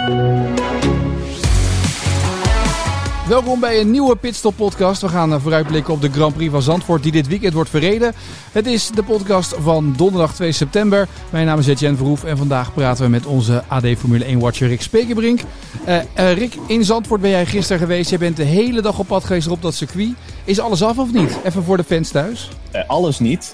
Welkom bij een nieuwe Pitstop podcast. We gaan vooruitblikken op de Grand Prix van Zandvoort die dit weekend wordt verreden. Het is de podcast van donderdag 2 september. Mijn naam is Etienne Verhoef en vandaag praten we met onze AD Formule 1 watcher Rick Spekerbrink. Rick, in Zandvoort ben jij gisteren geweest. Jij bent de hele dag op pad geweest op dat circuit. Is alles af of niet? Even voor de fans thuis. Alles niet.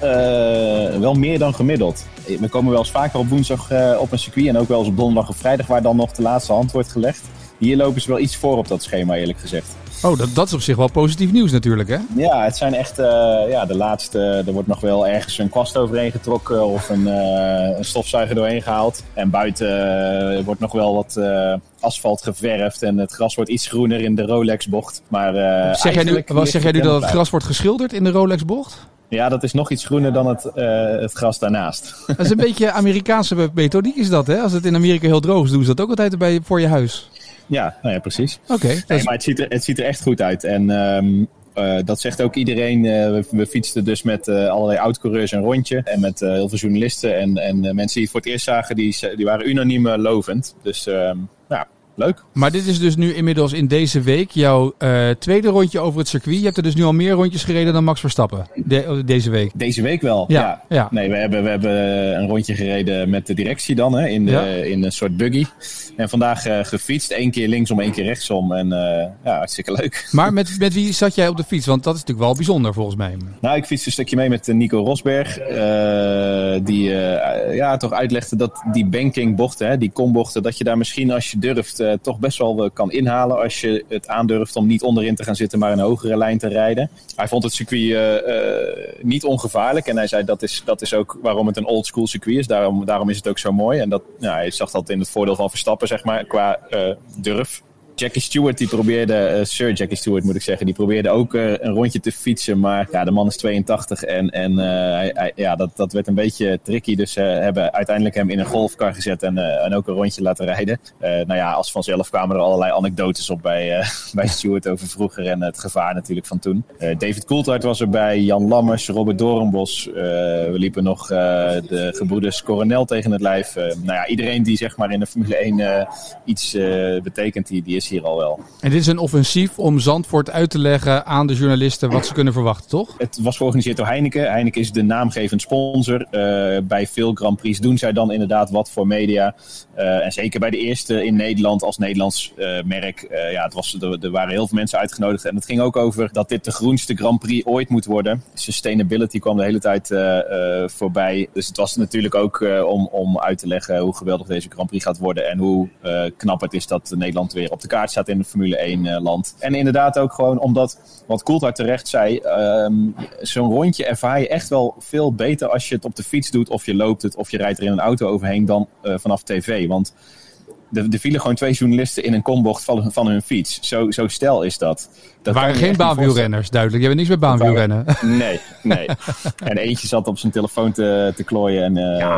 Wel meer dan gemiddeld. We komen wel eens vaker op woensdag op een circuit en ook wel eens op donderdag of vrijdag waar dan nog de laatste hand wordt gelegd. Hier lopen ze wel iets voor op dat schema, eerlijk gezegd. Oh, dat is op zich wel positief nieuws natuurlijk, hè? Ja, het zijn echt de laatste. Er wordt nog wel ergens een kwast overheen getrokken of een stofzuiger doorheen gehaald. En buiten wordt nog wel wat asfalt geverfd en het gras wordt iets groener in de Rolex-bocht. Maar zeg jij nu dat het gras wordt geschilderd in de Rolex-bocht? Ja, dat is nog iets groener dan het gras daarnaast. Dat is een beetje Amerikaanse methodiek is dat, hè? Als het in Amerika heel droog is, doen ze dat ook altijd voor je huis. Ja, nou ja, precies. Oké. Nee, maar het ziet er echt goed uit. En dat zegt ook iedereen. We fietsten dus met allerlei oud-coureurs een rondje. En met heel veel journalisten. En mensen die het voor het eerst zagen, die waren unaniem lovend. Dus ja, leuk. Maar dit is dus nu inmiddels in deze week jouw tweede rondje over het circuit. Je hebt er dus nu al meer rondjes gereden dan Max Verstappen deze week. Deze week wel, ja. Nee, we hebben een rondje gereden met de directie dan, hè, in een soort buggy. En vandaag gefietst, 1 keer linksom, 1 keer rechtsom. En hartstikke leuk. Maar met wie zat jij op de fiets? Want dat is natuurlijk wel bijzonder volgens mij. Nou, ik fietste een stukje mee met Nico Rosberg. Die toch uitlegde dat die bankingbochten, die kombochten, dat je daar misschien als je durft toch best wel kan inhalen. Als je het aandurft om niet onderin te gaan zitten, maar een hogere lijn te rijden. Hij vond het circuit niet ongevaarlijk. En hij zei dat is ook waarom het een old school circuit is. Daarom is het ook zo mooi. En hij zag dat in het voordeel van Verstappen, zeg maar, qua durf. Jackie Stewart, Sir Jackie Stewart moet ik zeggen, die probeerde ook een rondje te fietsen. Maar ja, de man is 82 en dat werd een beetje tricky. Dus hebben uiteindelijk hem in een golfkar gezet en ook een rondje laten rijden. Als vanzelf kwamen er allerlei anekdotes op bij Stewart over vroeger en het gevaar natuurlijk van toen. David Coulthard was erbij, Jan Lammers, Robert Doornbos. We liepen nog de gebroeders Coronel tegen het lijf. Iedereen die zeg maar in de Formule 1 iets betekent, die is hier al wel. En dit is een offensief om Zandvoort uit te leggen aan de journalisten wat ze kunnen verwachten, toch? Het was georganiseerd door Heineken. Heineken is de naamgevend sponsor. Bij veel Grand Prix doen zij dan inderdaad wat voor media. En zeker bij de eerste in Nederland als Nederlands merk. Er waren heel veel mensen uitgenodigd. En het ging ook over dat dit de groenste Grand Prix ooit moet worden. Sustainability kwam de hele tijd voorbij. Dus het was natuurlijk ook om uit te leggen hoe geweldig deze Grand Prix gaat worden. En hoe knap het is dat Nederland weer op de kaart staat in het Formule 1 land. En inderdaad ook gewoon omdat, wat Coulthard terecht zei, zo'n rondje ervaar je echt wel veel beter als je het op de fiets doet of je loopt het of je rijdt er in een auto overheen dan vanaf tv. Want er vielen gewoon 2 journalisten in een kombocht van hun fiets. Zo stel is dat. Er waren geen baanwielrenners, duidelijk. Je hebt niks met baanwielrennen. Nee. En eentje zat op zijn telefoon te klooien.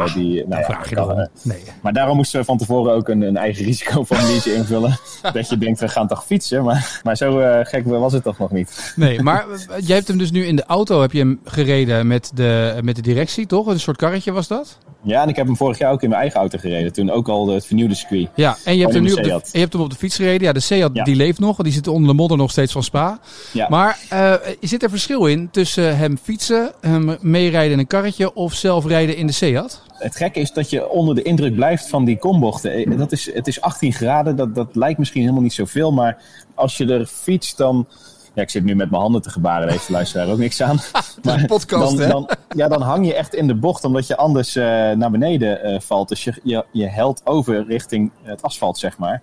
Vraag je dan. Nee. Maar daarom moesten we van tevoren ook een eigen risicoformuliertje invullen. Dat je denkt, we gaan toch fietsen? Maar zo gek was het toch nog niet. Nee, maar jij hebt hem dus nu in de auto gereden met de directie, toch? Een soort karretje was dat? Ja, en ik heb hem vorig jaar ook in mijn eigen auto gereden. Toen ook al het vernieuwde circuit. Ja, en je hebt hem op de fiets gereden. Ja, de Seat die leeft nog. Die zit onder de modder nog steeds van Spa. Ja. Maar zit er verschil in tussen hem fietsen, hem meerijden in een karretje of zelf rijden in de Seat? Het gekke is dat je onder de indruk blijft van die kombochten. Het is 18 graden. Dat lijkt misschien helemaal niet zoveel. Maar als je er fietst dan... Ja, ik zit nu met mijn handen te gebaren, daar heeft de luisteraar ook niks aan. Maar een podcast, dan hang je echt in de bocht, omdat je anders naar beneden valt. Dus je helt over richting het asfalt, zeg maar.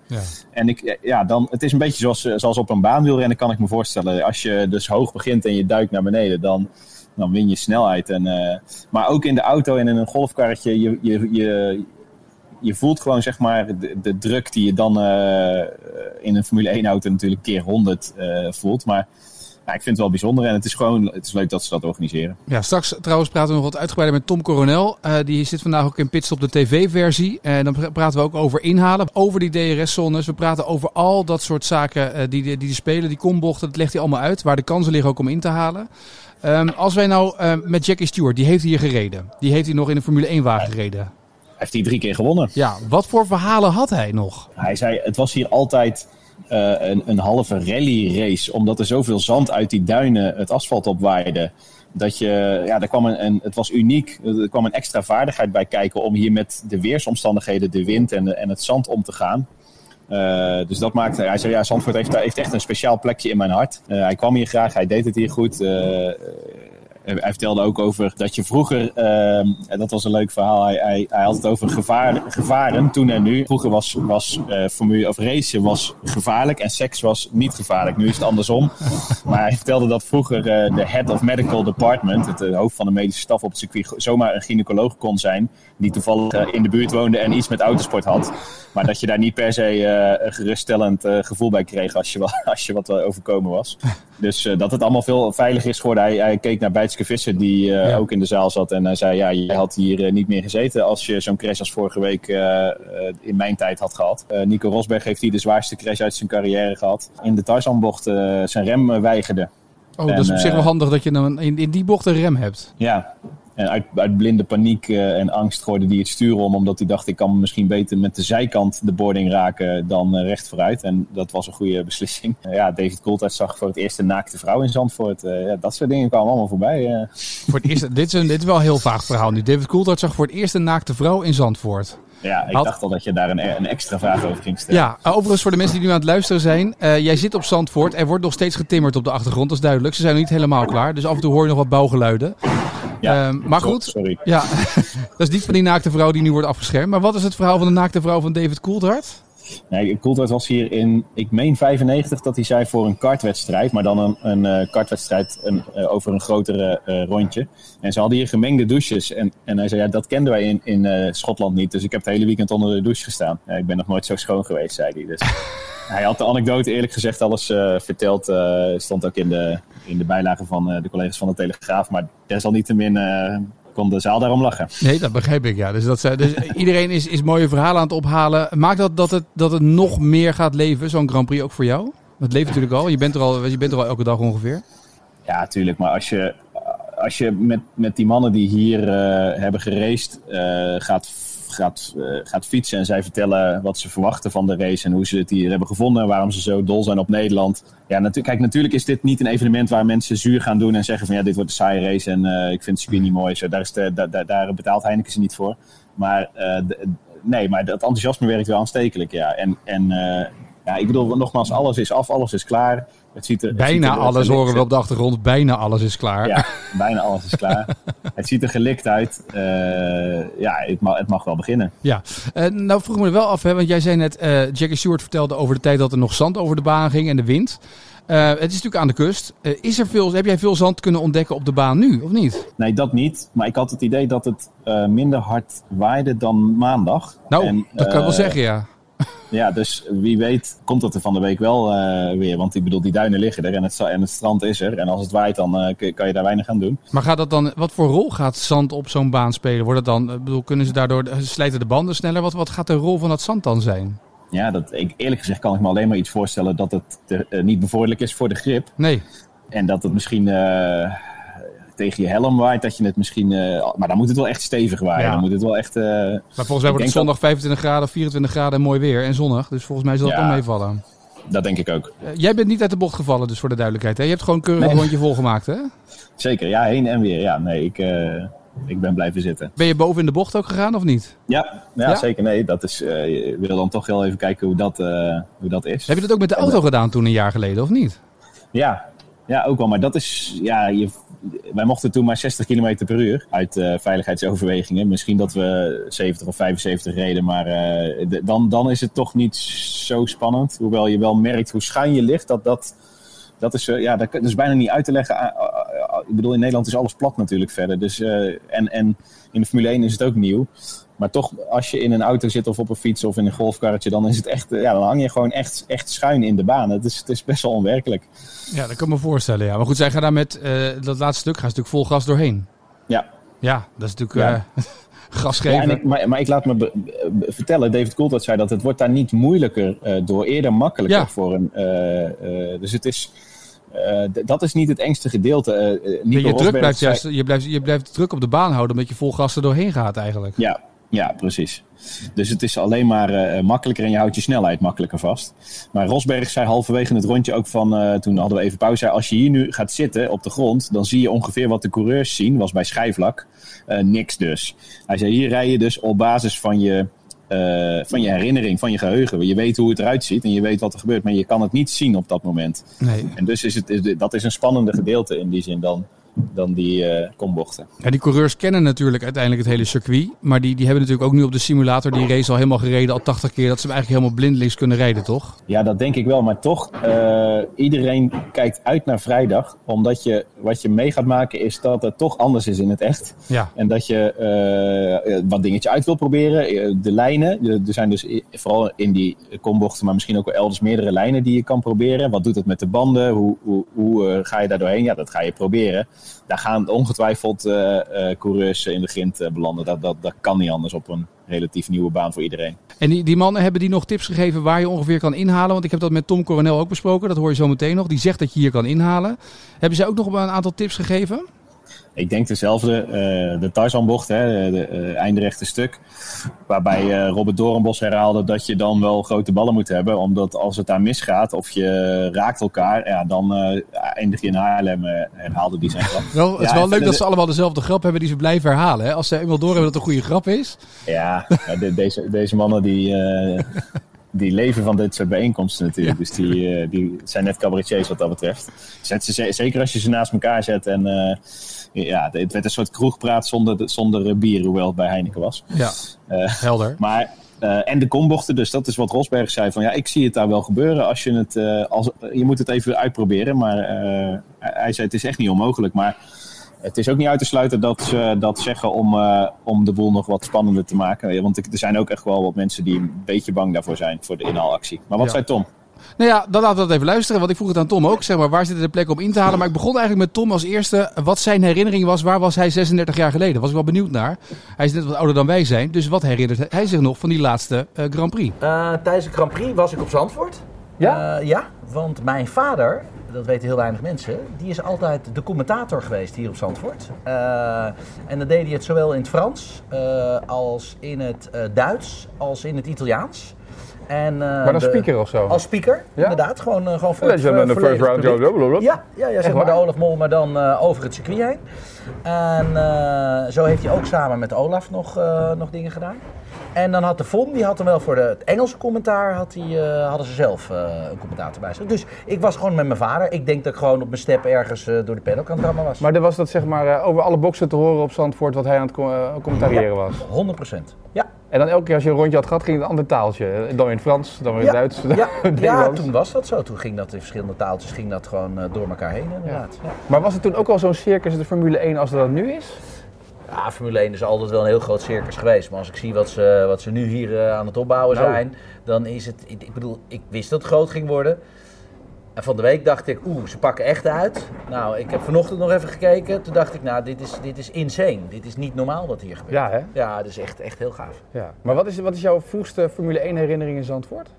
Ja. En het is een beetje zoals op een baanwielrennen, kan ik me voorstellen. Als je dus hoog begint en je duikt naar beneden, dan win je snelheid. Maar ook in de auto en in een golfkarretje, je voelt gewoon zeg maar de druk die je dan in een Formule 1 auto natuurlijk keer 100 voelt. Maar ik vind het wel bijzonder en het is leuk dat ze dat organiseren. Ja, straks trouwens praten we nog wat uitgebreider met Tom Coronel. Die zit vandaag ook in Pitstop de tv-versie. En dan praten we ook over inhalen, over die DRS-zones. We praten over al dat soort zaken die spelen, die kombochten. Dat legt hij allemaal uit, waar de kansen liggen ook om in te halen. Als wij nou met Jackie Stewart, die heeft hier gereden. Die heeft hier nog in een Formule 1-wagen gereden. heeft hij 3 keer gewonnen. Ja, wat voor verhalen had hij nog? Hij zei, het was hier altijd een halve rally race. Omdat er zoveel zand uit die duinen het asfalt opwaaide. Dat er kwam het was uniek. Er kwam een extra vaardigheid bij kijken om hier met de weersomstandigheden, de wind en het zand om te gaan. Dus dat maakte, hij zei, Zandvoort heeft echt een speciaal plekje in mijn hart. Hij kwam hier graag, hij deed het hier goed. Hij vertelde ook over dat je vroeger, en dat was een leuk verhaal, hij had het over gevaren toen en nu. Vroeger was formule of racen was gevaarlijk en seks was niet gevaarlijk. Nu is het andersom. Maar hij vertelde dat vroeger de head of medical department, het hoofd van de medische staf op het circuit, zomaar een gynaecoloog kon zijn die toevallig in de buurt woonde en iets met autosport had. Maar dat je daar niet per se een geruststellend gevoel bij kreeg als je wat overkomen was. Dus dat het allemaal veel veiliger is geworden. Hij keek naar Bijtske Visser die ook in de zaal zat. En hij zei, jij had hier niet meer gezeten als je zo'n crash als vorige week in mijn tijd had gehad. Nico Rosberg heeft hier de zwaarste crash uit zijn carrière gehad. In de Tarzanbocht zijn rem weigerde. Oh, dat is op zich wel handig dat je in die bocht een rem hebt. Ja. En uit blinde paniek en angst gooide hij het stuur om. Omdat hij dacht, ik kan misschien beter met de zijkant de boarding raken dan recht vooruit. En dat was een goede beslissing. David Coulthard zag voor het eerst een naakte vrouw in Zandvoort. Dat soort dingen kwamen allemaal voorbij. Voor het eerst, dit is wel een heel vaag verhaal nu. David Coulthard zag voor het eerst een naakte vrouw in Zandvoort. Ja, ik dacht al dat je daar een extra vraag over ging stellen. Ja, overigens voor de mensen die nu aan het luisteren zijn. Jij zit op Zandvoort. Er wordt nog steeds getimmerd op de achtergrond, dat is duidelijk. Ze zijn nog niet helemaal klaar. Dus af en toe hoor je nog wat bouwgeluiden. Ja, maar goed, sorry. Ja, dat is niet van die naakte vrouw die nu wordt afgeschermd. Maar wat is het verhaal van de naakte vrouw van David Coulthard? Nee, Coulthard was hier in, ik meen 95, dat hij zei voor een kartwedstrijd. Maar dan een kartwedstrijd over een grotere rondje. En ze hadden hier gemengde douches. En hij zei, dat kenden wij in Schotland niet. Dus ik heb het hele weekend onder de douche gestaan. Ik ben nog nooit zo schoon geweest, zei hij. Dus hij had de anekdote eerlijk gezegd alles verteld. Stond ook in de bijlage van de collega's van de Telegraaf. Maar desalniettemin kon de zaal daarom lachen. Nee, dat begrijp ik, ja. Dus iedereen is mooie verhalen aan het ophalen. Maakt dat het nog meer gaat leven, zo'n Grand Prix ook voor jou? Het leeft natuurlijk al. Je bent er al elke dag ongeveer. Ja, tuurlijk. Maar als je met die mannen die hier hebben geraced gaat fietsen en zij vertellen wat ze verwachten van de race en hoe ze het hier hebben gevonden en waarom ze zo dol zijn op Nederland. Ja, natuurlijk is dit niet een evenement waar mensen zuur gaan doen en zeggen van dit wordt een saaie race en ik vind het circuit niet mooi. Zo, daar betaalt Heineken ze niet voor. Maar maar dat enthousiasme werkt wel aanstekelijk, ja. En ik bedoel, nogmaals, alles is af, alles is klaar. Bijna alles horen we op de achtergrond. Bijna alles is klaar. Ja, bijna alles is klaar. Het ziet er gelikt uit. Het mag wel beginnen. Ja. Nou vroeg me er wel af, want jij zei net, Jackie Stewart vertelde over de tijd dat er nog zand over de baan ging en de wind. Het is natuurlijk aan de kust. Heb jij veel zand kunnen ontdekken op de baan nu, of niet? Nee, dat niet. Maar ik had het idee dat het minder hard waaide dan maandag. Nou, dat kan ik wel zeggen, ja. Ja, dus wie weet komt dat er van de week wel weer. Want ik bedoel, die duinen liggen er en het strand is er. En als het waait, dan kan je daar weinig aan doen. Maar gaat dat dan, wat voor rol gaat zand op zo'n baan spelen? Wordt het dan, kunnen ze daardoor, slijten de banden sneller? Wat gaat de rol van dat zand dan zijn? Ja, eerlijk gezegd kan ik me alleen maar iets voorstellen dat het niet bevorderlijk is voor de grip. Nee. En dat het misschien tegen je helm waait, dat je het misschien... maar dan moet het wel echt stevig waaien. Ja. Dan moet het wel echt... maar volgens mij wordt het zondag 25 graden, 24 graden en mooi weer en zonnig. Dus volgens mij zal dat dan meevallen. Dat denk ik ook. Jij bent niet uit de bocht gevallen, dus voor de duidelijkheid. Hè? Je hebt gewoon keurig een rondje volgemaakt, hè? Zeker, ja, heen en weer. Ja, nee, ik ben blijven zitten. Ben je boven in de bocht ook gegaan of niet? Ja, zeker. Nee, dat is... je wil dan toch wel even kijken hoe dat is. Heb je dat ook met de auto gedaan toen een jaar geleden, of niet? Ja, ook wel. Maar dat is... wij mochten toen maar 60 km per uur uit veiligheidsoverwegingen. Misschien dat we 70 of 75 reden, maar dan is het toch niet zo spannend. Hoewel je wel merkt hoe schuin je ligt. Dat is bijna niet uit te leggen. Ik bedoel, in Nederland is alles plat natuurlijk verder. Dus, en in de Formule 1 is het ook nieuw. Maar toch, als je in een auto zit of op een fiets of in een golfkarretje, dan is het echt, dan hang je gewoon echt schuin in de baan. Het is best wel onwerkelijk. Ja, dat kan ik me voorstellen, ja. Maar goed, zij gaan daar met dat laatste stuk natuurlijk vol gas doorheen. Ja. Ja, dat is natuurlijk gas geven. Ja, maar ik laat me vertellen, David Coulthard zei dat het wordt daar niet moeilijker door, eerder makkelijker voor een... dus het is... dat is niet het engste gedeelte. Je blijft druk op de baan houden omdat je vol gas er doorheen gaat eigenlijk. Ja, precies. Dus het is alleen maar makkelijker en je houdt je snelheid makkelijker vast. Maar Rosberg zei halverwege het rondje ook van, toen hadden we even pauze, zei, als je hier nu gaat zitten op de grond, dan zie je ongeveer wat de coureurs zien, was bij schijfvlak, niks dus. Hij zei, hier rij je dus op basis van je herinnering, van je geheugen. Je weet hoe het eruit ziet en je weet wat er gebeurt, maar je kan het niet zien op dat moment. Nee. En dus dat is een spannende gedeelte in die zin dan die kombochten. Ja, die coureurs kennen natuurlijk uiteindelijk het hele circuit. Maar die hebben natuurlijk ook nu op de simulator die race al helemaal gereden, al 80 keer. Dat ze hem eigenlijk helemaal blindelings kunnen rijden, toch? Ja, dat denk ik wel. Maar toch, iedereen kijkt uit naar vrijdag. Omdat wat je mee gaat maken is dat het toch anders is in het echt. Ja. En dat je wat dingetje uit wil proberen. De lijnen, er zijn dus vooral in die kombochten, maar misschien ook wel elders meerdere lijnen die je kan proberen. Wat doet het met de banden? Hoe ga je daar doorheen? Ja, dat ga je proberen. Daar gaan ongetwijfeld coureurs in de grind belanden. Dat kan niet anders op een relatief nieuwe baan voor iedereen. En die mannen, hebben die nog tips gegeven waar je ongeveer kan inhalen? Want ik heb dat met Tom Coronel ook besproken. Dat hoor je zo meteen nog. Die zegt dat je hier kan inhalen. Hebben zij ook nog een aantal tips gegeven? Ik denk dezelfde, de Tarzanbocht, de eindrechte stuk. Waarbij Robert Doornbos herhaalde dat je dan wel grote ballen moet hebben. Omdat als het daar misgaat of je raakt elkaar, ja, dan eindig je in Haarlem, herhaalde die zijn grap. Het is wel leuk dat ze allemaal dezelfde grap hebben die ze blijven herhalen. Hè? Als ze eenmaal doorhebben dat het een goede grap is. Ja, deze mannen die leven van dit soort bijeenkomsten natuurlijk. Ja. Dus die zijn net cabaretiers wat dat betreft. Zeker als je ze naast elkaar zet en... het werd een soort kroegpraat zonder bier, hoewel het bij Heineken was. Ja, helder. Maar, en de kombochten, dus dat is wat Rosberg zei. Van ja, ik zie het daar wel gebeuren. Als je je moet het even uitproberen. Maar hij zei, het is echt niet onmogelijk. Maar het is ook niet uit te sluiten dat ze dat zeggen om de boel nog wat spannender te maken. Want er zijn ook echt wel wat mensen die een beetje bang daarvoor zijn, voor de inhaalactie. Maar wat zei Tom? Nou ja, dan laten we dat even luisteren. Want ik vroeg het aan Tom ook. Zeg maar, waar zit de plek om in te halen? Maar ik begon eigenlijk met Tom als eerste. Wat zijn herinnering was. Waar was hij 36 jaar geleden? Was ik wel benieuwd naar. Hij is net wat ouder dan wij zijn. Dus wat herinnert hij zich nog van die laatste Grand Prix? Tijdens de Grand Prix was ik op Zandvoort. Ja? Ja, want mijn vader, dat weten heel weinig mensen, die is altijd de commentator geweest hier op Zandvoort. En dan deed hij het zowel in het Frans als in het Duits als in het Italiaans. Maar als speaker of zo? Als speaker, ja? Inderdaad. Gewoon voor het de first round. Ja, zeg maar de Olaf Mol, maar dan over het circuit heen. En zo heeft hij ook samen met Olaf nog dingen gedaan. En dan had de FOM, die had dan wel voor het Engelse commentaar, hadden ze zelf een commentator bij zich. Dus ik was gewoon met mijn vader. Ik denk dat ik gewoon op mijn step ergens door de paddock aan het rammen was. Maar er was dat zeg maar over alle boxen te horen op Zandvoort wat hij aan het commentariëren was? 100%, ja. En dan elke keer als je een rondje had gehad, ging het een ander taaltje. Dan weer in het Frans, dan weer in het Duits. Ja, toen was dat zo. Toen ging dat in verschillende taaltjes gewoon door elkaar heen inderdaad. Ja. Maar was het toen ook al zo'n circus in de Formule 1 als dat nu is? Ja, Formule 1 is altijd wel een heel groot circus geweest. Maar als ik zie wat ze nu hier aan het opbouwen zijn, dan is het... Ik bedoel, ik wist dat het groot ging worden. En van de week dacht ik, ze pakken echt uit. Nou, ik heb vanochtend nog even gekeken. Toen dacht ik, dit is insane. Dit is niet normaal wat hier gebeurt. Ja, hè? Ja, dat is echt heel gaaf. Ja. Maar wat is jouw vroegste Formule 1 herinnering in Zandvoort?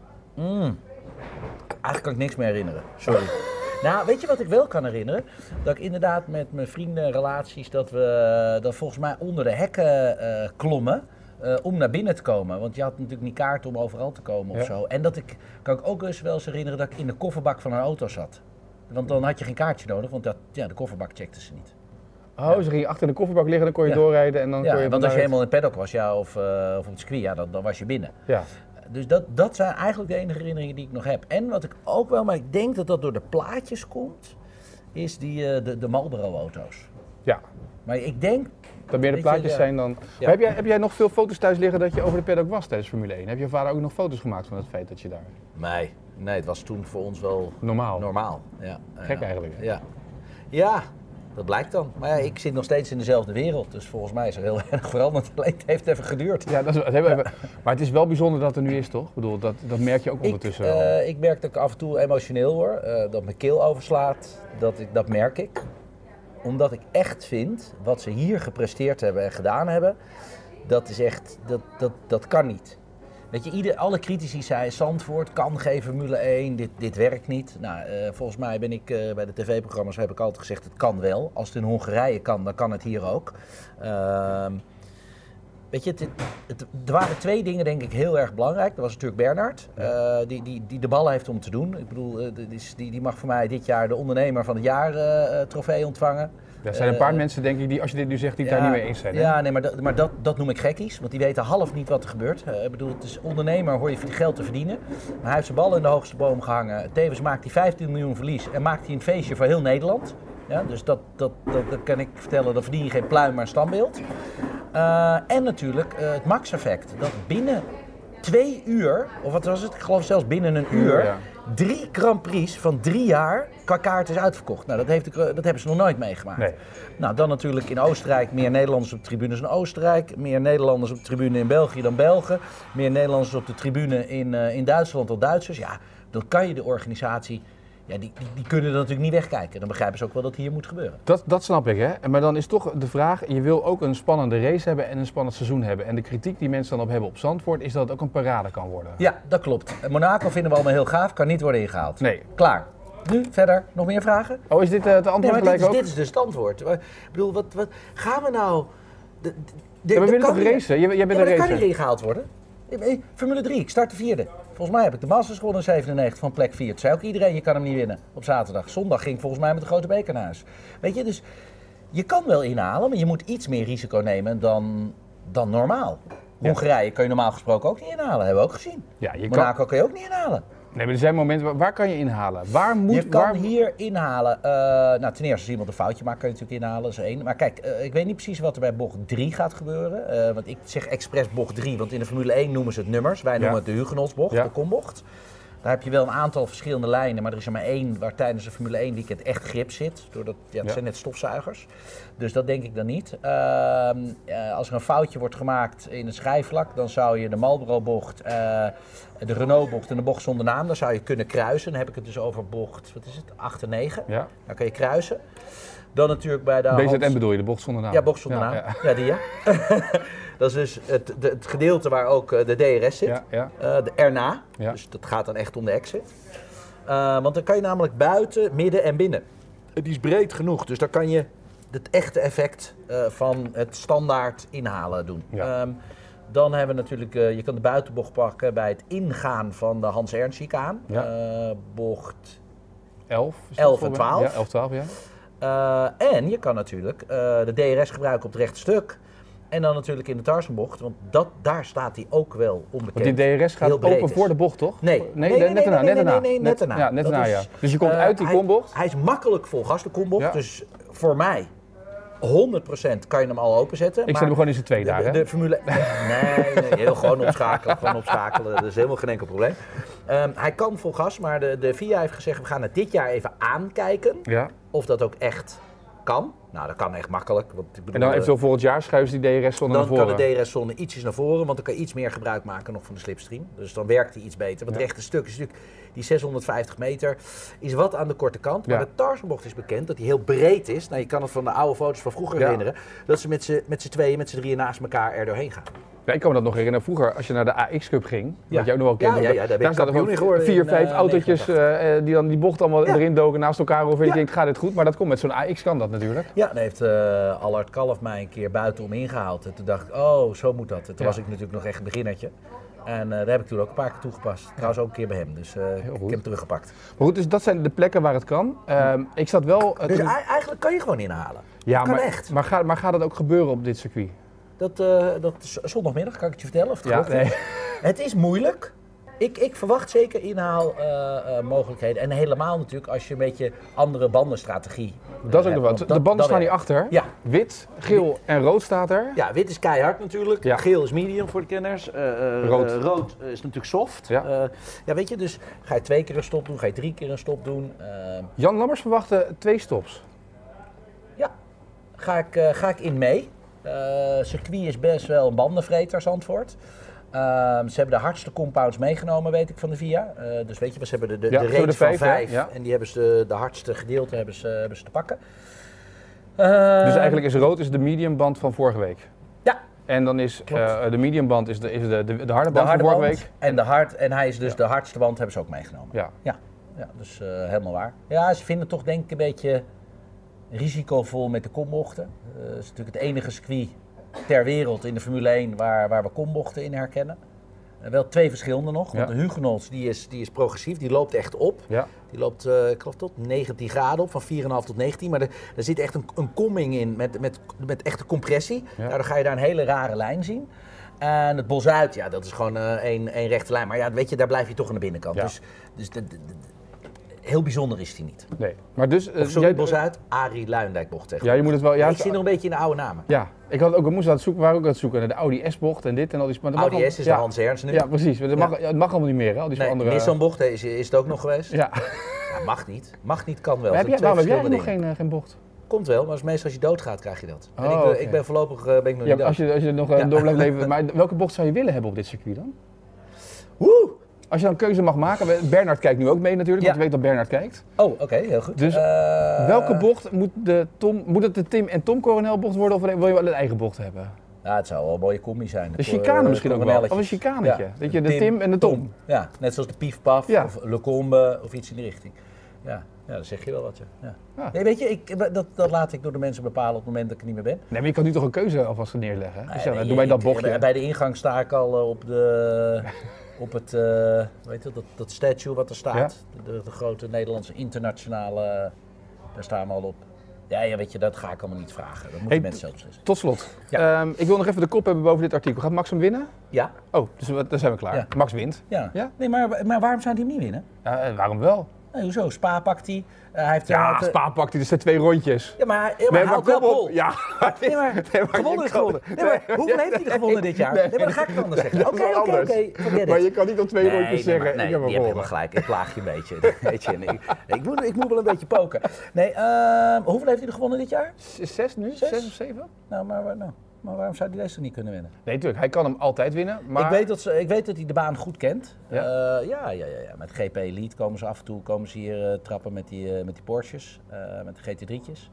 Eigenlijk kan ik niks meer herinneren. Sorry. Nou, weet je wat ik wel kan herinneren? Dat ik inderdaad met mijn vrienden, relaties, dat we volgens mij onder de hekken klommen. Om naar binnen te komen. Want je had natuurlijk niet kaart om overal te komen of zo. En kan ik ook eens wel eens herinneren dat ik in de kofferbak van een auto zat. Want dan had je geen kaartje nodig, want de kofferbak checkten ze niet. Oh, ze gingen achter in de kofferbak liggen, dan kon je doorrijden en dan kon je... want als je helemaal in het paddock was, of op het circuit, dan was je binnen. Ja. Dus dat zijn eigenlijk de enige herinneringen die ik nog heb. En wat ik ook wel, maar ik denk dat dat door de plaatjes komt, is de Marlboro-auto's. Ja. Maar ik denk... Dat meer de plaatjes zijn dan... Ja. Maar heb jij nog veel foto's thuis liggen dat je over de paddock was tijdens Formule 1? Heb je vader ook nog foto's gemaakt van het feit dat je daar... Nee, het was toen voor ons wel... Normaal. Ja. Gek eigenlijk. Hè? Ja, dat blijkt dan. Maar ja, ik zit nog steeds in dezelfde wereld. Dus volgens mij is er heel erg veranderd. Alleen het heeft even geduurd. Ja, maar het is wel bijzonder dat het er nu is, toch? Ik bedoel, dat merk je ook ondertussen wel. Ik merk dat ik af en toe emotioneel word. Dat mijn keel overslaat. Dat merk ik. Omdat ik echt vind, wat ze hier gepresteerd hebben en gedaan hebben, dat is echt, dat kan niet. Weet je, alle critici zeiden, Zandvoort kan geen Formule 1, dit werkt niet. Nou, volgens mij ben ik bij de tv-programma's heb ik altijd gezegd, het kan wel. Als het in Hongarije kan, dan kan het hier ook. weet je, er waren 2 dingen denk ik heel erg belangrijk. Dat was natuurlijk Bernhard, die de ballen heeft om te doen. Ik bedoel, die mag voor mij dit jaar de ondernemer van het jaar trofee ontvangen. Er zijn een paar mensen, denk ik, die als je dit nu zegt, die het daar niet mee eens zijn. Hè? Ja, nee, maar dat noem ik gekkies, want die weten half niet wat er gebeurt. Ik bedoel, het is ondernemer, hoor je geld te verdienen. Maar hij heeft zijn ballen in de hoogste boom gehangen. Tevens maakt hij 15 miljoen verlies en maakt hij een feestje voor heel Nederland. Ja, dus dat kan ik vertellen, dan verdien je geen pluim, maar een standbeeld. En natuurlijk het max-effect, dat binnen 2 uur, of wat was het, ik geloof zelfs binnen een uur, 3 Grand Prix van 3 jaar qua kaart is uitverkocht. Nou, dat hebben ze nog nooit meegemaakt. Nee. Nou, dan natuurlijk in Oostenrijk meer Nederlanders op de tribunes in Oostenrijk, meer Nederlanders op de tribune in België dan Belgen, meer Nederlanders op de tribune in Duitsland dan Duitsers. Ja, dan kan je de organisatie... Ja, die kunnen er natuurlijk niet wegkijken. Dan begrijpen ze ook wel dat hier moet gebeuren. Dat snap ik, hè. Maar dan is toch de vraag, je wil ook een spannende race hebben en een spannend seizoen hebben. En de kritiek die mensen dan op hebben op Zandvoort is dat het ook een parade kan worden. Ja, dat klopt. Monaco vinden we allemaal heel gaaf, kan niet worden ingehaald. Nee. Klaar. Nu, verder, nog meer vragen? Oh, is dit het antwoord gelijk ook? Dit is dus het antwoord. Ik bedoel, wat gaan we nou... we willen toch racen? Jij bent een racer. Dat kan niet ingehaald worden. Formule 3, ik start de 4e. Volgens mij heb ik de Masters gewonnen in 97 van plek 4. Toen zei ook iedereen, je kan hem niet winnen op zaterdag. Zondag ging ik volgens mij met de grote beker naar huis. Weet je, dus je kan wel inhalen, maar je moet iets meer risico nemen dan normaal. Ja. Hongarije kan je normaal gesproken ook niet inhalen, hebben we ook gezien. Ja, Monaco kan je ook niet inhalen. Nee, maar er zijn momenten, waar kan je inhalen? Je kan hier inhalen, nou ten eerste als iemand een foutje maakt kan je natuurlijk inhalen, dat is 1. Maar kijk, ik weet niet precies wat er bij bocht 3 gaat gebeuren. Want ik zeg expres bocht 3, want in de Formule 1 noemen ze het nummers. Wij noemen het de Hugenotsbocht, de kombocht. Daar heb je wel een aantal verschillende lijnen, maar er is er maar 1 waar tijdens de Formule 1 weekend echt grip zit. Doordat, het zijn net stofzuigers. Dus dat denk ik dan niet. Als er een foutje wordt gemaakt in het schijfvlak, dan zou je de Marlboro-bocht, de Renault-bocht en de bocht zonder naam, dan zou je kunnen kruisen. Dan heb ik het dus over bocht, 8 en 9. Ja. Dan kan je kruisen. Dan natuurlijk bij de BZN bedoel je, de bocht zonder naam? Ja, bocht zonder naam. Ja, die ja. Dat is dus het gedeelte waar ook de DRS zit, de erna. Ja. Dus dat gaat dan echt om de exit. Want dan kan je namelijk buiten, midden en binnen. Die is breed genoeg, dus dan kan je het echte effect van het standaard inhalen doen. Ja. Dan hebben we natuurlijk, je kan de buitenbocht pakken bij het ingaan van de Hans Ernst chicaan. Ja. Bocht 11 en 12. Ja, 11, 12, ja. En je kan natuurlijk de DRS gebruiken op het rechte stuk. En dan natuurlijk in de Tarzanbocht, want daar staat hij ook wel onbekend. Want die DRS gaat open voor de bocht, toch? Nee, net daarna. Ja, net daarna, ja. Dus je komt uit die kombocht? Hij is makkelijk vol gas, de kombocht. Ja. Dus voor mij, 100% kan je hem al openzetten. Ik zet hem gewoon in zijn 2 dagen. De Formule... Nee, heel gewoon opschakelen. Dat is helemaal geen enkel probleem. Hij kan vol gas, maar de FIA heeft gezegd, we gaan het dit jaar even aankijken. Ja. Of dat ook echt kan. Nou, dat kan echt makkelijk. Want ik bedoel, en dan eventueel volgend jaar schuiven die DRS-zone naar voren? Dan kan de DRS-zone ietsjes naar voren, want dan kan je iets meer gebruik maken nog van de slipstream. Dus dan werkt hij iets beter. Want het rechte stuk is natuurlijk, die 650 meter, is wat aan de korte kant. Maar de Tarzanbocht is bekend dat hij heel breed is. Nou, je kan het van de oude foto's van vroeger herinneren. Dat ze met z'n tweeën, met z'n drieën naast elkaar er doorheen gaan. Ja, ik kan me dat nog herinneren. Vroeger, als je naar de AX Cup ging, wat jij ook nog wel kent, daar zaten gewoon 4, 5 autootjes die dan die bocht allemaal erin doken naast elkaar. Of je denkt, gaat dit goed? Maar dat komt met zo'n AX, kan dat natuurlijk. Ja, dan heeft Allard Kalf mij een keer buitenom ingehaald. En toen dacht ik, oh, zo moet dat. Toen was ik natuurlijk nog echt een beginnertje. En daar heb ik toen ook een paar keer toegepast. Trouwens ook een keer bij hem, dus ik heb hem teruggepakt. Maar goed, dus dat zijn de plekken waar het kan. Ik zat wel... Dus eigenlijk kan je gewoon inhalen. Ja, kan echt. Maar gaat dat ook gebeuren op dit circuit? Dat is zondagmiddag, kan ik het je vertellen? Of Het is moeilijk. Ik verwacht zeker inhaalmogelijkheden. En helemaal natuurlijk als je een beetje andere bandenstrategie Dat is ook nog wat. De banden staan hier achter. Ja. Wit, geel en rood staat er. Ja, wit is keihard natuurlijk. Ja. Geel is medium voor de kenners. Rood is natuurlijk soft. Ja. Weet je, dus ga je 2 keer een stop doen, ga je 3 keer een stop doen. Jan Lammers verwachtte 2 stops. Ja, ga ik in mee. Circuit is best wel een bandenvreter, Zandvoort. Ze hebben de hardste compounds meegenomen, weet ik, van de VIA. Dus weet je, ze hebben de range van 5 en die hebben ze de hardste gedeelte hebben ze te pakken. Dus eigenlijk is rood de mediumband van vorige week? Ja. En dan is de mediumband is de harde band van vorige week? En hij is dus de hardste band, hebben ze ook meegenomen. Ja, dus helemaal waar. Ja, ze vinden het toch denk ik een beetje risicovol met de kombochten. Het is natuurlijk het enige circuit ter wereld in de Formule 1 waar we kombochten in herkennen. Wel 2 verschillende nog, want de Huguenots die is progressief, die loopt echt op. Ja. Die loopt, ik geloof tot 19 graden op, van 4,5 tot 19. Maar er zit echt een komming in met echte compressie. Ja. Daardoor ga je daar een hele rare lijn zien. En het Bos-Uit, ja, dat is gewoon één rechte lijn. Maar ja, weet je, daar blijf je toch aan de binnenkant. Ja. Dus heel bijzonder is die niet. Nee. Maar dus, Bos-Uit, Arie Luijendijk bocht tegen. Ja, je moet het wel... Ja, ik zit nog een beetje in de oude namen. Ja, ik moest aan het zoeken, waar ook aan het zoeken naar de Audi S-bocht en dit en al die... Audi S is de Hans Ernst nu. Ja, precies. Het mag allemaal niet meer, hè? Al die andere... Nissan-bocht is het ook nog geweest. Ja. Ja, mag niet. Mag niet, kan wel. Waarom heb jij nog geen bocht? Komt wel, maar meestal als je doodgaat krijg je dat. En Okay. ik ben voorlopig nog niet dood. Als je nog door blijft leven. Maar welke bocht zou je willen hebben op dit circuit dan? Woe! Als je dan een keuze mag maken. Bernard kijkt nu ook mee natuurlijk, want je weet dat Bernard kijkt. Oh, oké, heel goed. Dus welke bocht moet het de Tim en Tom Coronel bocht worden of wil je wel een eigen bocht hebben? Ja, het zou wel een mooie combi zijn. De chicane misschien ook wel. Of een chicanetje. Ja. Weet je, de Tim en de Tom. Ja, net zoals de Pief Paf of Le Combe of iets in die richting. Ja, dan zeg je wel wat. Ja. Nee, weet je, dat laat ik door de mensen bepalen op het moment dat ik er niet meer ben. Nee, maar je kan nu toch een keuze alvast neerleggen. Dus doe mij dat bochtje. Bij de ingang sta ik al op het dat statue wat er staat. Ja? De grote Nederlandse internationale, daar staan we al op. Ja, weet je, dat ga ik allemaal niet vragen. Dat moeten mensen zelf beslissen. Tot slot. Ja. Ik wil nog even de kop hebben boven dit artikel. Gaat Max hem winnen? Ja. Oh, dus dan zijn we klaar. Ja. Max wint. Ja. Nee, maar waarom zou hij hem niet winnen? Waarom wel? Nee, hoezo? Spa pakt hij. Spa pakt hij. Er zijn 2 rondjes. Ja, maar hij houdt wel pol. Ja. Gewonnen is gewonnen. Nee, maar hoeveel heeft hij er gewonnen dit jaar? Nee, maar dan ga ik het anders zeggen. Oké. Maar je kan niet op 2 rondjes zeggen. Nee, je hebt helemaal gelijk. Ik plaag je een beetje. Weet je, ik moet wel een beetje poken. Nee, hoeveel heeft hij er gewonnen dit jaar? 6 nu? 6 of 7? Maar waarom zou hij deze niet kunnen winnen? Nee, natuurlijk. Hij kan hem altijd winnen. Maar... Ik weet dat hij de baan goed kent. Ja. Met GP Elite komen ze af en toe hier trappen met die Porsches, met de GT3'tjes.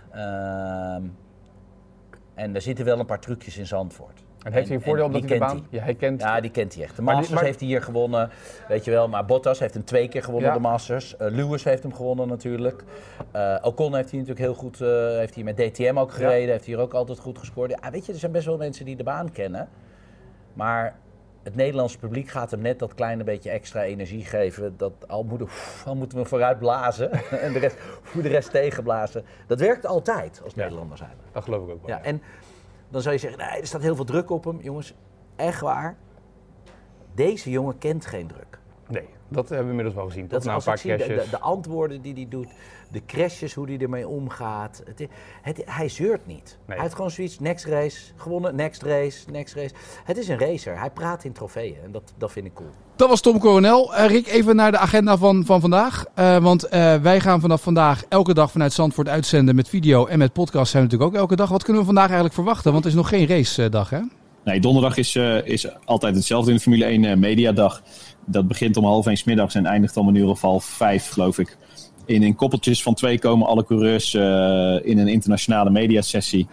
En er zitten wel een paar trucjes in Zandvoort. En heeft hij een voordeel omdat hij de baan... Ja, die kent hij echt. De Masters heeft hij hier gewonnen, weet je wel. Maar Bottas heeft hem 2 keer gewonnen, de Masters. Lewis heeft hem gewonnen natuurlijk. Ocon heeft hij natuurlijk heel goed, heeft hij met DTM ook gereden. Heeft hij hier ook altijd goed gescoord. Ja, weet je, er zijn best wel mensen die de baan kennen. Maar het Nederlandse publiek gaat hem net dat kleine beetje extra energie geven. Dat al moeten we vooruit blazen en de rest tegenblazen. Dat werkt altijd als Nederlander zijn. Dat geloof ik ook wel. Ja, en dan zou je zeggen, nee, er staat heel veel druk op hem. Jongens, echt waar. Deze jongen kent geen druk. Nee, dat hebben we inmiddels wel gezien. Dat is een paar crashes. De antwoorden die hij doet, de crashes, hoe hij ermee omgaat. Hij zeurt niet. Nee. Hij heeft gewoon zoiets, next race, gewonnen, next race. Het is een racer. Hij praat in trofeeën en dat vind ik cool. Dat was Tom Coronel. Rick, even naar de agenda van vandaag. Want wij gaan vanaf vandaag elke dag vanuit Zandvoort uitzenden met video en met podcast zijn we natuurlijk ook elke dag. Wat kunnen we vandaag eigenlijk verwachten? Want het is nog geen race dag, hè? Nee, donderdag is altijd hetzelfde in de Formule 1 mediadag. Dat begint om 4:30 'middags en eindigt om 5:00, geloof ik. In koppeltjes van 2 komen alle coureurs in een internationale mediasessie.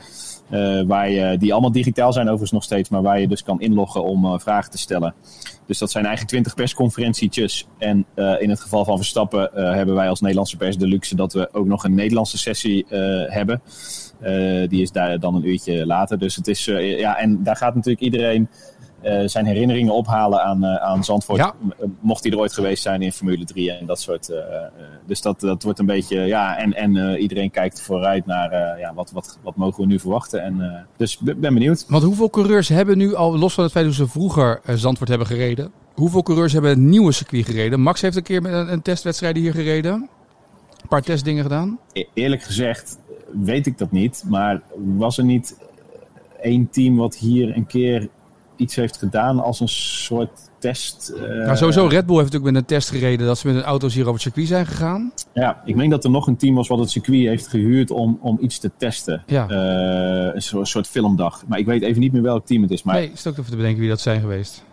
Die allemaal digitaal zijn overigens nog steeds, maar waar je dus kan inloggen om vragen te stellen. Dus dat zijn eigenlijk 20 persconferentietjes. En in het geval van Verstappen hebben wij als Nederlandse pers de luxe dat we ook nog een Nederlandse sessie hebben. Die is daar dan een uurtje later. Dus het is, en daar gaat natuurlijk iedereen zijn herinneringen ophalen aan Zandvoort. Ja. Mocht hij er ooit geweest zijn in Formule 3 en dat soort. Dus dat wordt een beetje, iedereen kijkt vooruit naar wat mogen we nu verwachten. Dus ben benieuwd. Want hoeveel coureurs hebben nu al, los van het feit dat ze vroeger Zandvoort hebben gereden, hoeveel coureurs hebben het nieuwe circuit gereden? Max heeft een keer met een testwedstrijd hier gereden. Een paar testdingen gedaan. Eerlijk gezegd weet ik dat niet. Maar was er niet 1 team wat hier een keer iets heeft gedaan als een soort test? Sowieso Red Bull heeft natuurlijk met een test gereden dat ze met hun auto's hier over het circuit zijn gegaan. Ja, ik meen dat er nog een team was wat het circuit heeft gehuurd om iets te testen. Ja. Een soort filmdag. Maar ik weet even niet meer welk team het is. Maar nee, is het ook even te bedenken wie dat zijn geweest.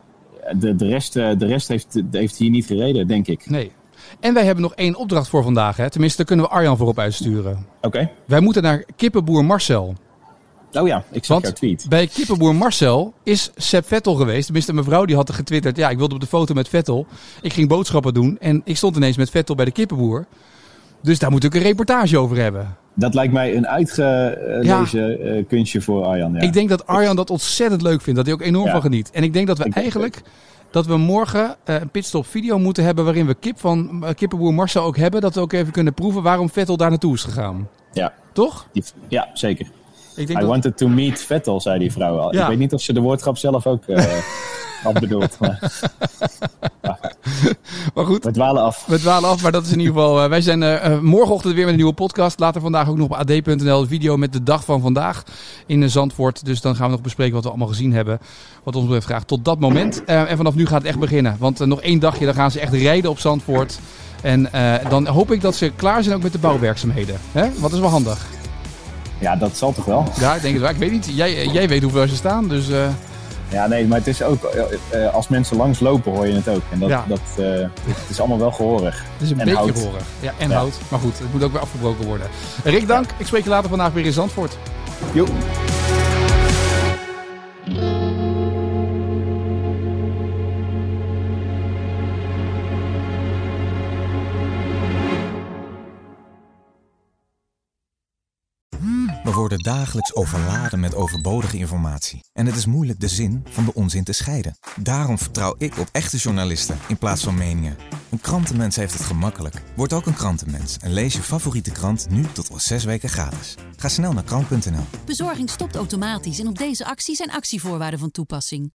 De rest heeft hier niet gereden, denk ik. Nee. En wij hebben nog 1 opdracht voor vandaag. Hè? Tenminste, daar kunnen we Arjan voor op uitsturen. Oké. Wij moeten naar kippenboer Marcel. Oh ja, ik zag jouw tweet. Bij kippenboer Marcel is Sepp Vettel geweest. Tenminste, mijn vrouw die had er getwitterd. Ja, ik wilde op de foto met Vettel. Ik ging boodschappen doen en ik stond ineens met Vettel bij de kippenboer. Dus daar moet ik een reportage over hebben. Dat lijkt mij een uitgelezen kunstje voor Arjan. Ja. Ik denk dat Arjan dat ontzettend leuk vindt. Dat hij ook enorm van geniet. En ik denk dat dat we morgen een pitstop video moeten hebben waarin we kip van kippenboer Marcel ook hebben. Dat we ook even kunnen proeven waarom Vettel daar naartoe is gegaan. Ja. Toch? Ja, zeker. I wanted to meet Vettel, zei die vrouw al. Ja. Ik weet niet of ze de woordgrap zelf ook had bedoeld. Maar goed. We dwalen af. Maar dat is in ieder geval... wij zijn morgenochtend weer met een nieuwe podcast. Later vandaag ook nog op ad.nl een video met de dag van vandaag in Zandvoort. Dus dan gaan we nog bespreken wat we allemaal gezien hebben. Wat ons betreft graag tot dat moment. En vanaf nu gaat het echt beginnen. Want nog 1 dagje, dan gaan ze echt rijden op Zandvoort. En dan hoop ik dat ze klaar zijn ook met de bouwwerkzaamheden. Hè? Wat is wel handig. Ja, dat zal toch wel? Ja, ik denk het wel. Ik weet niet. Jij weet hoeveel ze staan, dus... Ja, nee, maar het is ook... als mensen langs lopen hoor je het ook. En het is allemaal wel gehoorig. Het is een beetje gehoorig. Ja, en hout. Maar goed, het moet ook weer afgebroken worden. Rick, dank. Ik spreek je later vandaag weer in Zandvoort. Jo. We worden dagelijks overladen met overbodige informatie. En het is moeilijk de zin van de onzin te scheiden. Daarom vertrouw ik op echte journalisten in plaats van meningen. Een krantenmens heeft het gemakkelijk. Word ook een krantenmens en lees je favoriete krant nu tot al 6 weken gratis. Ga snel naar krant.nl. Bezorging stopt automatisch en op deze actie zijn actievoorwaarden van toepassing.